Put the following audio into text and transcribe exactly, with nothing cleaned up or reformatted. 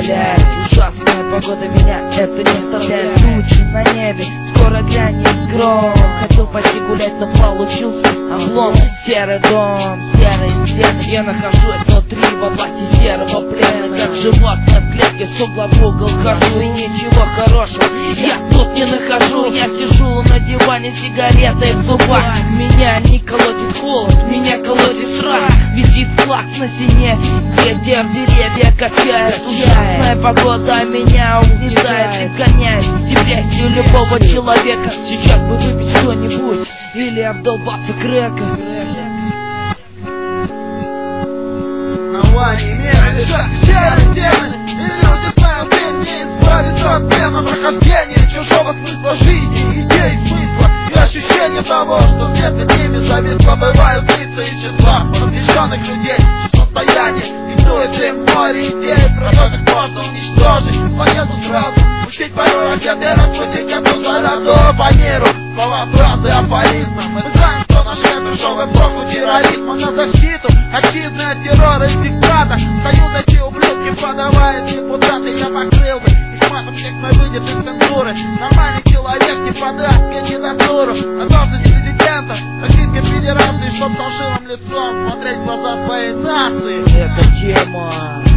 позволяет. Ужасная погода меня это не оставляет. Тучи на небе, скоро глянет гром. Хотел пойти гулять, но получился облом. Серый дом, серые стены. Я нахожусь внутри во власти серого плена. Как животное в клетке, с угла в угол хожу. И ничего хорошего я тут не нахожу. Я сижу на диване с сигаретой в зубах. Меня не колотит холод, меня колотит страх. Висит флаг на стене, ветер деревья качает. Ужасная погода меня угнетает и вгоняет в депрессию любого человека. Сейчас бы выпить что-нибудь или обдолбаться крека. Основание меры лежат серые стены, и люди знают, им не избавиться от пена. Прохождение чужого смысла жизни, идей смысла и ощущение того, что где перед ними зависло. Бывают лица из числа просвещенных людей в состоянии, диктует им море идей, про которых можно уничтожить планету сразу. Учить порой ответы, раскрутить эту зараду по миру. Слова, фразы, афоризмы. Мы знаем, что наш дешевый эпоху терроризма. На защиту активный от террора и диктата союз эти ублюдки подавая депутаты. Я покрыл бы их матом, всех мой выйдет из цензуры. Нормальный человек не подаст кандидатуру на должность президента Российской Федерации, чтоб с фальшивым лицом смотреть в глаза своей нации. Эта тема